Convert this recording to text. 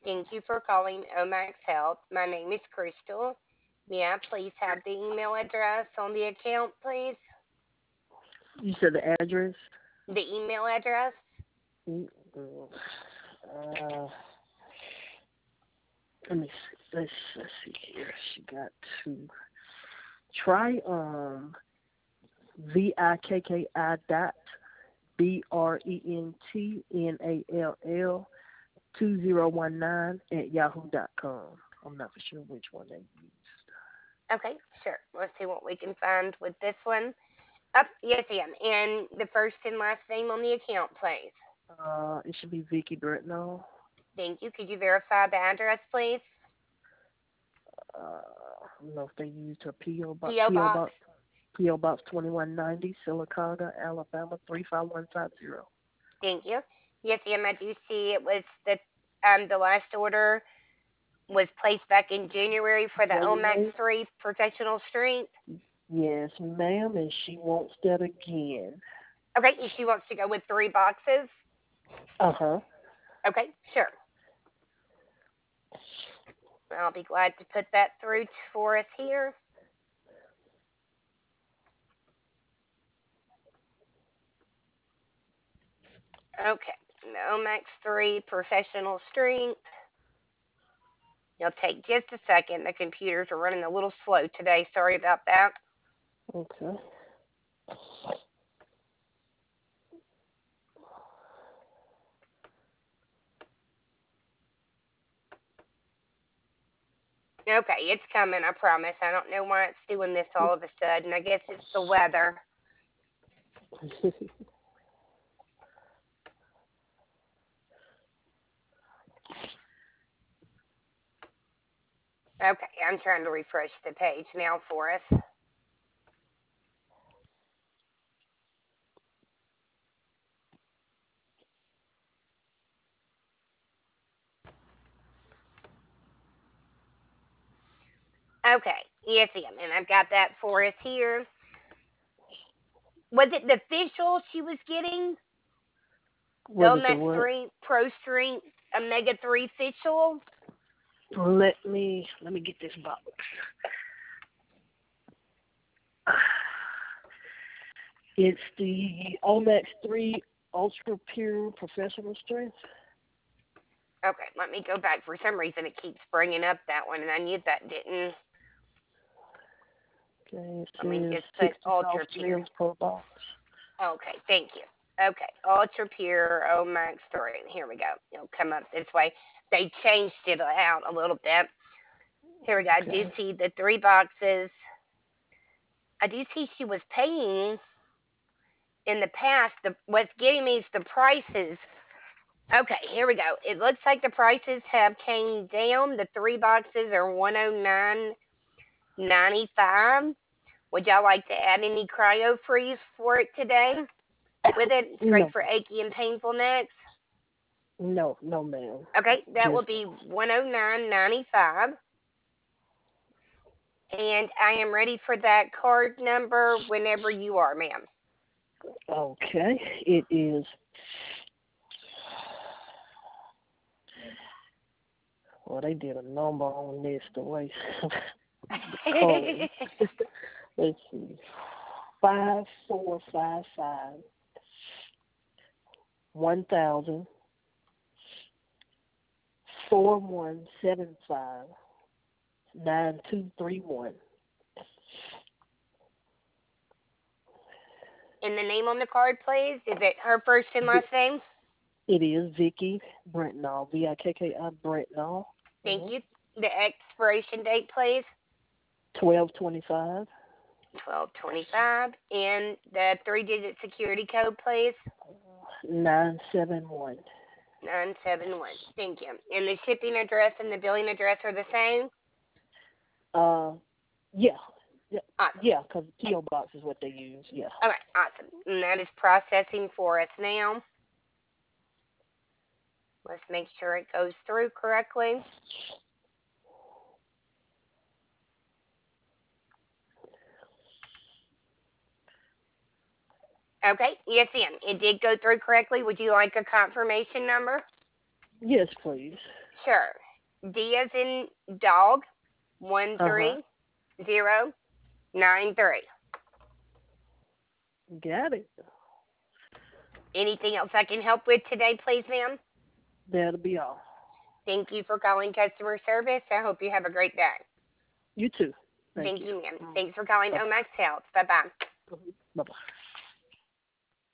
Thank you for calling Omax Health. My name is Crystal. May I please have the email address on the account, please? You said the address? The email address? Mm, mm, Uh, let me see. Let's see here. She got to try VIKKI dot BRENTNALL 2019 at yahoo.com. I'm not for sure which one they used. Okay, sure. Let's see what we can find with this one. Up, yes, ma'am. And the first and last name on the account, please. It should be Vicky Britnell. Thank you. Could you verify the address, please? I don't know if they used her PO box. P.O. Box. PO Box 2190, Silicaga, Alabama 35150. Thank you. Yes, ma'am. I do see it was the last order was placed back in January for the Omax January? 3 professional strength. Yes, ma'am, and she wants that again. Okay, and she wants to go with 3 boxes. Uh-huh. Okay, sure. I'll be glad to put that through for us here. Okay, the Omax 3 professional strength. It'll take just a second. The computers are running a little slow today. Sorry about that. Okay. Okay, it's coming, I promise. I don't know why it's doing this all of a sudden. I guess it's the weather. Okay, I'm trying to refresh the page now for us. Okay, yes, ma'am, and I've got that for us here. Was it the official she was getting? The Was it the Omax what? 3 Pro Strength Omega 3 official? Let me get this box. It's the Omax 3 Ultra Pure Professional Strength. Okay, let me go back. For some reason, it keeps bringing up that one, and I knew that didn't. Okay, it Let me says just put 60 Ultra soft Pure. limbs per box. Okay, thank you. Okay, Ultra Pure Omax 3. Here we go. It'll come up this way. They changed it out a little bit. Here we go. I do Okay. see the 3 boxes. I do see she was paying in the past. What's getting me is the prices. Okay, here we go. It looks like the prices have came down. The 3 boxes are 109.95. Would y'all like to add any cryo freeze for it today? With it, it's great No, for achy and painful necks. no, ma'am. Okay, that will Just be 109.95. And I am ready for that card number whenever you are, ma'am. okay. It is. Well, they did a number on this the way the code. Let's see. 5455 1000 4175 9231. And the name on the card, please. Is it her first and last name? It is Vicky Brentnall, VIKKI Brentnall. Thank you. The expiration date, please. 1225. 12/25. And the 3-digit security code, please. 971. 971. Thank you. And the shipping address and the billing address are the same? Uh, yeah, yeah, Awesome. yeah, because PO box is what they use. Yeah. Okay, awesome. And that is processing for us now. Let's make sure it goes through correctly. Okay, yes, ma'am. It did go through correctly. Would you like a confirmation number? Yes, please. Sure. D as in dog, one Uh-huh. three 093. Got it. Anything else I can help with today, please, ma'am? That'll be all. Thank you for calling customer service. I hope you have a great day. You too. Thank Thank you. you, ma'am. Thanks for calling Bye-bye. Omax Health. Bye bye. Bye-bye.